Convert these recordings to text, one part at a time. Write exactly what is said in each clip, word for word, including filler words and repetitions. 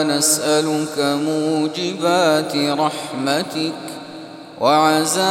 نسألك موجبات رحمتك وعزائم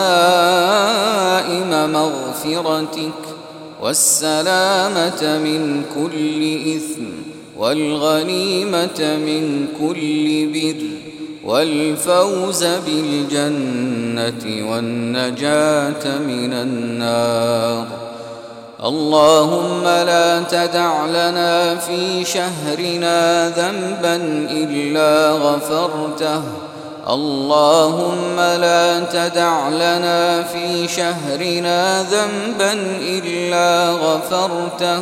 مغفرتك والسلامة من كل إثم والغنيمة من كل بر والفوز بالجنة والنجاة من النار. اللهم لا تدع لنا في شهرنا ذنبا إلا غفرته. اللهم لا تدع لنا في شهرنا ذنبا إلا غفرته.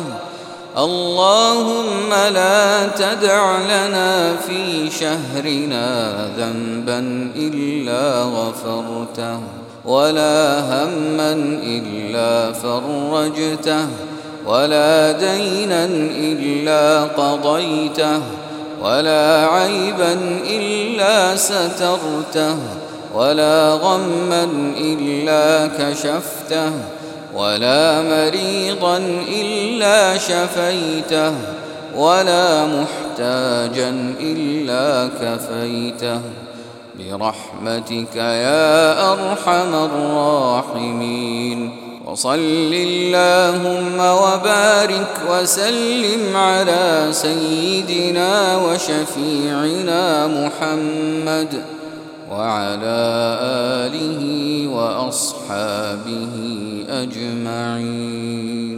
اللهم لا تدع لنا في شهرنا ذنبا إلا غفرته ولا هما إلا فرجته ولا دينا إلا قضيته ولا عيبا إلا سترته ولا غما إلا كشفته ولا مريضا إلا شفيته ولا محتاجا إلا كفيته برحمتك يا أرحم الراحمين. وصل اللهم وبارك وسلم على سيدنا وشفيعنا محمد وعلى آله وأصحابه أجمعين.